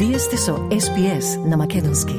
Вие сте со SPS на Македонски.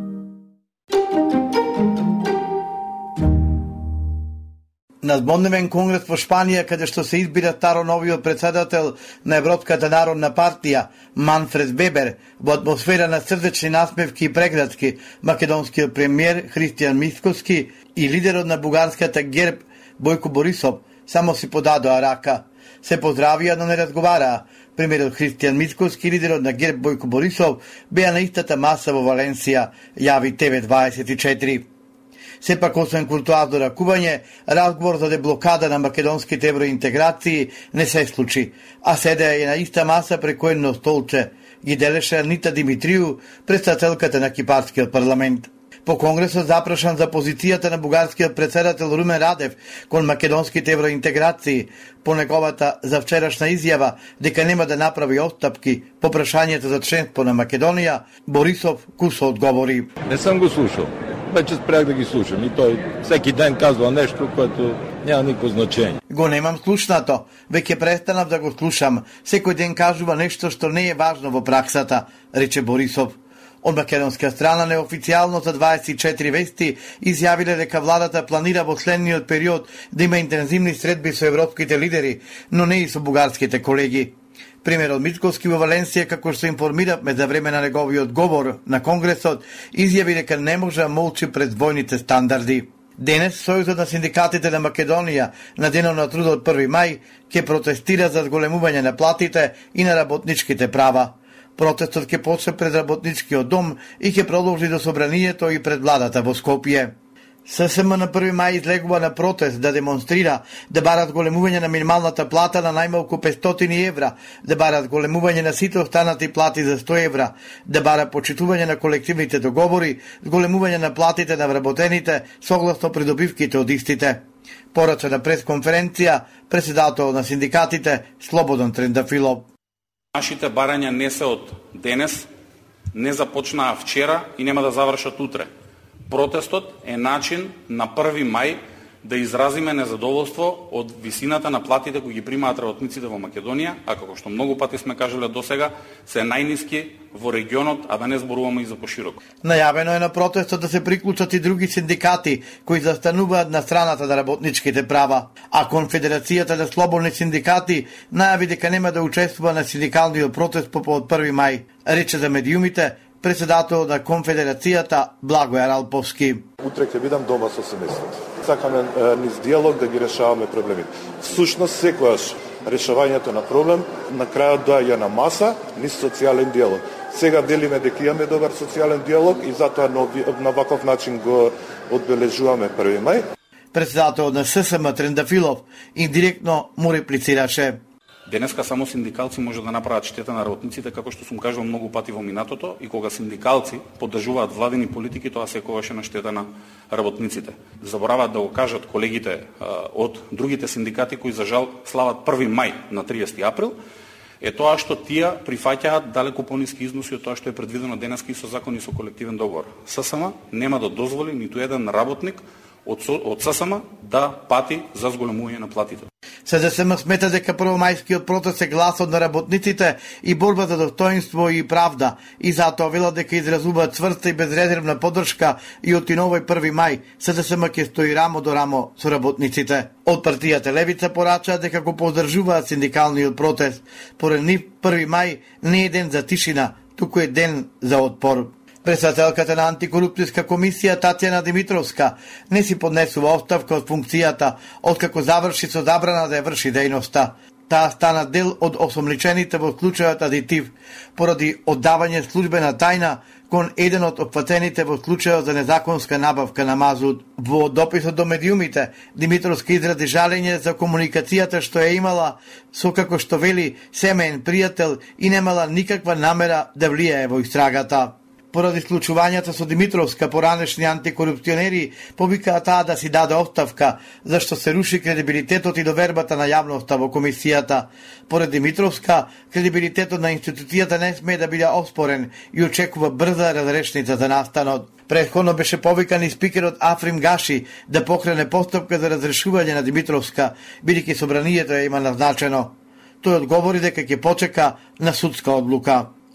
На зборневен конгрес во Шпанија, каде што се избира старо новиот председател на Европската народна партија, Манфред Вебер, во атмосфера на срдечни насмевки и преградски, македонскиот премиер Христијан Мицкоски и лидерот на бугарската ГЕРБ Бојко Борисов само си подадоа рака. Се поздравија, но не разговараа. Премиерот Христијан Мицкоски и лидерот на ГЕРБ Бојко Борисов беа на истата маса во Валенсија, јави ТВ24. Сепак, освен куртуазно ракување, разговор за деблокада на македонските евроинтеграции не се случи, а седеа и на иста маса преку едно столче. Ги делеше Анита Димитрију, председателката на кипарскиот парламент. По конгресот запрашан за позицијата на бугарскиот председател Румен Радев кон македонските евроинтеграции, по неговата за вчерашна изјава дека нема да направи отстапки по прашањето за членство на Македонија, Борисов кусо одговори: Не сам го слушал. Вече спрях да ги слушам и тој всеки ден казва нешто което няма никакво значење. Го немам слушнато, веќе престанав да го слушам. Секој ден кажува нешто што не е важно во праксата, рече Борисов. Од македонска страна неофицијално за 24 вести изјавиле дека владата планира во следниот период да има интензивни средби со европските лидери, но не и со бугарските колеги. Премиерот Мицкоски во Валенсија, како што информиравме за време на неговиот говор на Конгресот, изјави дека не може да молчи пред двојните стандарди. Денес Сојузот на синдикатите на Македонија на денот на трудот 1 мај ќе протестира за зголемување на платите и на работничките права. Протестот ќе почне пред работничкиот дом и ќе продолжи до собранието и пред владата во Скопје. ССМ на 1 мај излегува на протест да демонстрира, да барат големување на минималната плата на најмалку 500 евра, да барат големување на сите останати плати за 100 евра, да бара почитување на колективните договори, зголемување на платите на вработените согласно придобивките од истите. Порача на пресконференција председател на синдикатите Слободан Трендафилов. Нашите барања не се од денес, не започнаа вчера и нема да завршат утре. Протестот е начин на 1 мај да изразиме незадоволство од висината на платите кои ги примаат работниците во Македонија, а како што многу пати сме кажале досега, се најниски во регионот, а да не зборуваме и за пошироко. Најавено е на протестот да се приклучат и други синдикати кои застануваат на страната на работничките права, а Конфедерацијата на слободни синдикати најави дека нема да учествува на синдикалниот протест по повод 1 мај, рече за медиумите председател на Конфедерацијата Благојар Алповски. Утре ќе бидам дома со семејството. Сакаме низ диалог да ги решаваме проблемите. Всушност, секојаш решавањето на проблем на крајот доаѓа на маса низ социјален диалог. Сега делиме дека имаме добар социјален диалог и затоа на ваков начин го одбележуваме 1 мај. Председател на ССМ Трендафилов индиректно му реплицираше: Денеска само синдикалци може да направат штета на работниците, како што сум кажал многу пати во минатото, и кога синдикалци поддржуваат владини политики, тоа секогаш е на штета на работниците. Забораваат да го кажат колегите од другите синдикати кои за жал слават 1 мај на 30 април, е тоа што тие прифаќаат далеку пониски износи од тоа што е предвидено денеска и со закон и со колективен договор. ССМ нема да дозволи ниту еден работник од ССМ да пати за зголемување на платите. СДСМ смета дека првомајскиот протест е гласот на работниците и борба за достоинство и правда, и затоа велат дека изразуваат цврста и безрезервна поддршка и од овој 1 мај СДСМ ќе стои рамо до рамо со работниците. Од партијата Левица порачаат дека го поддржуваат синдикалниот протест. Поред нив 1 мај не е ден за тишина, туку е ден за отпор. Председателката на антикорупцијска комисија Татјана Димитровска не си поднесува оставка од функцијата откако заврши со забрана да ја врши дејноста. Таа стана дел од осомничените во случајот Адитив поради оддавање службена тајна кон еден од опфатените во случајот за незаконска набавка на мазут. Во дописот до медиумите Димитровска изрази жалење за комуникацијата што ја имала со, како што вели, семеен пријател и немала никаква намера да влијае во истрагата. Поради случувањата со Димитровска, поранешни антикорупционери повикаа таа да си даде оставка, зашто се руши кредибилитетот и довербата на јавноста во комисијата. Поред Димитровска, кредибилитетот на институцијата не смее да биде оспорен и очекува брза разрешница за настанот. Претходно беше повикан и спикерот Африм Гаши да покрене постапка за разрешување на Димитровска, бидејќи собранието ја има назначено. Тој одговори дека ќе почека на судска одлука.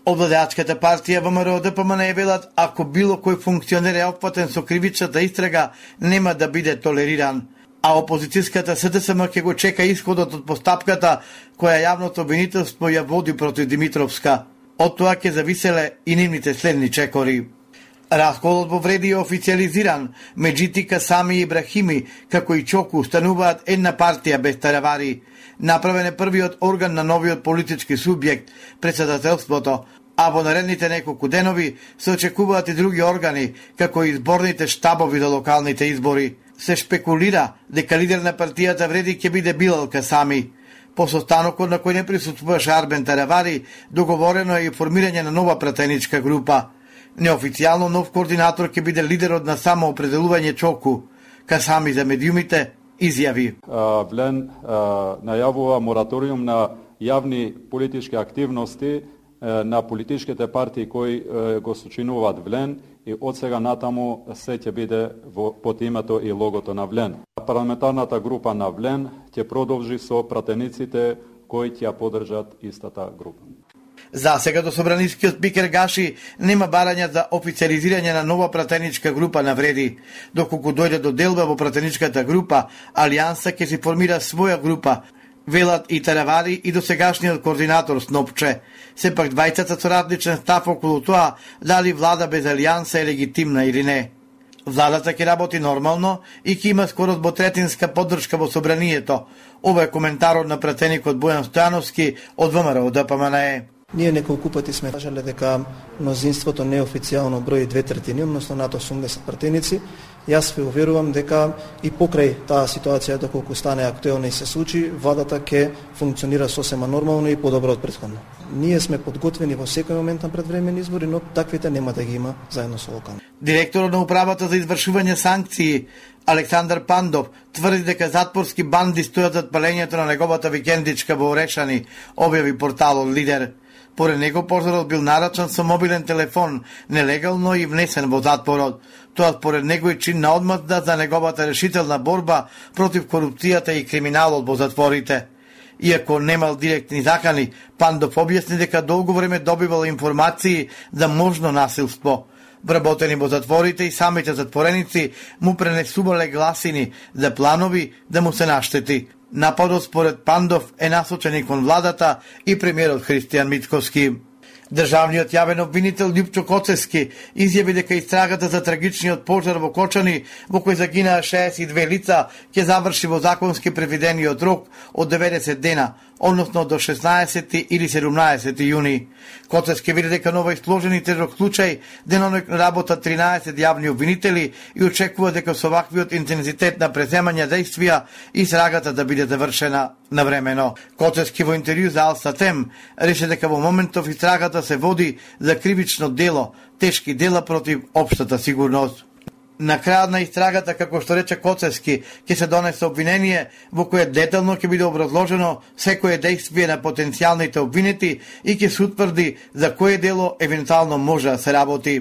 Од владеачката партија ВМРО ДПМН велат, ако било кој функционер е опфатен со кривичната истрага, нема да биде толериран. А опозицијската СДСМ ќе го чека исходот од постапката која јавното обвинителство ја води против Димитровска. Од тоа ќе зависеле и нивните следни чекори. Расколот во Вреди е официализиран, меѓу Касами и Ибрахими, како и Чоку, стануваат една партија без таравари. Направен е првиот орган на новиот политички субјект, председателството, а во наредните неколку денови се очекуваат и други органи, како и изборните штабови за локалните избори. Се шпекулира дека лидер на партијата Вреди ќе биде Билал Касами. По состанокот на кој не присуствуваше Арбен Таравари, договорено е и формирање на нова пратеничка група. Неофицијално нов координатор ќе биде лидерот на самоопределување Чоку. Касами за медиумите изјави. Влен најавува мораториум на јавни политички активности на политичките партии кои го сочинуваат Влен и од сега натаму се ќе биде под името и логото на Влен. Парламентарната група на Влен ќе продолжи со пратениците кои ќе ја поддржат истата група. За сега до собранискиот спикер Гаши нема барања за официализирање на нова пратеничка група на Вреди. Доколку дојде до делба во пратеничката група, Алијанса ќе се формира своја група, велат и Таравари и досегашниот координатор Снопче. Сепак двајцата со различен став околу тоа дали влада без Алијанса е легитимна или не. Владата ќе работи нормално и ќе има скоро двотретинска поддршка во собранието. Ова е коментарот на пратеникот Бојан Стојановски од ВМРО ДПМН. Ние неколку пати сме кажале дека мнозинството неофицијално брои 2/3, односно над 80 пратеници. Јас ве уверувам дека и покрај таа ситуација, доколку стане актуелна и се случи, владата ќе функционира сосема нормално и подобро од претходно. Ние сме подготвени во секој момент на предвремени избори, но таквите нема да ги има заедно со локални. Директорот на управата за извршување санкции Александар Пандов тврди дека затворски банди стојат зад палењето на неговата викендичка во Орешани, објави порталот Лидер. Поред него пожарот бил нарачан со мобилен телефон, нелегално и внесен во затворот. Тоа според него е чин на одмазда за неговата решителна борба против корупцијата и криминалот во затворите. Иако немал директни закани, Пандов објасни дека долго време добивал информации за можно насилство. Вработени во затворите и самите затвореници му пренесувале гласини за планови да му се наштети. Нападот според Пандов е насочен и кон владата и премиерот Христијан Мицковски. Државниот јавен обвинител Љупчо Коцевски изјави дека истрагата за трагичниот пожар во Кочани, во кој загинаа 62 лица, ќе заврши во законски предвидениот рок од 90 дена, односно до 16 или 17 јуни. Коцевски види дека нова изложен и тежок случај денонок работат 13 јавни обвинители и очекува дека со ваквиот интензитет на преземање дејствија истрагата да биде завршена навремено. Коцевски во интервју за Алстатем рече дека во моментов истрагата се води за кривично дело, тешки дела против општата сигурност. На крајот на истрагата, како што рече Коцевски, ќе се донесе обвинение во кое детално ќе биде образложено секое дејствие на потенцијалните обвинети и ќе се утврди за кое дело евентуално може да се работи.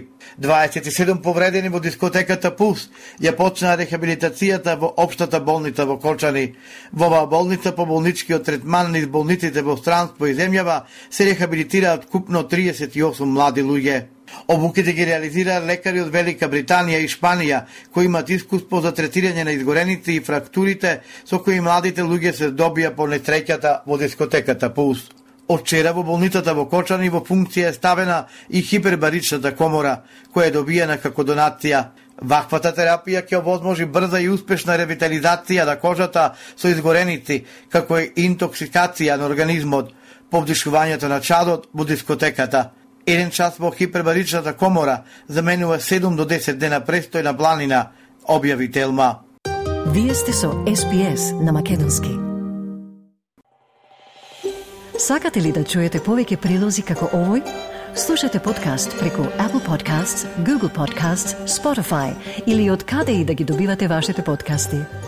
27 повредени во дискотеката Пулс ја почна рехабилитацијата во општата болница во Кочани. Во оваа болница по болничкиот третман низ болниците во странство и земјава се рехабилитираат купно 38 млади луѓе. Обуките ги реализира лекари од Велика Британија и Шпанија, кои имат искуство за третирање на изгореници и фрактурите со кои младите луѓе се добија по несреќата во дискотеката Пулс. Од вчера во болницата во Кочани во функција е ставена и хипербаричната комора, која е добиена како донација. Ваквата терапија ќе овозможи брза и успешна ревитализација на кожата со изгореници, како и интоксикација на организмот, повдишувањето на чадот во дискотеката. 1 час во хипербаричната комора заменува 7 до 10 дена престој на планина, објави Телма. Вие сте со SPS на македонски. Сакате ли да чуете повеќе прилози како овој? Слушате подкаст преку Apple Podcasts, Google Podcasts, Spotify или од каде и да ги добивате вашите подкасти.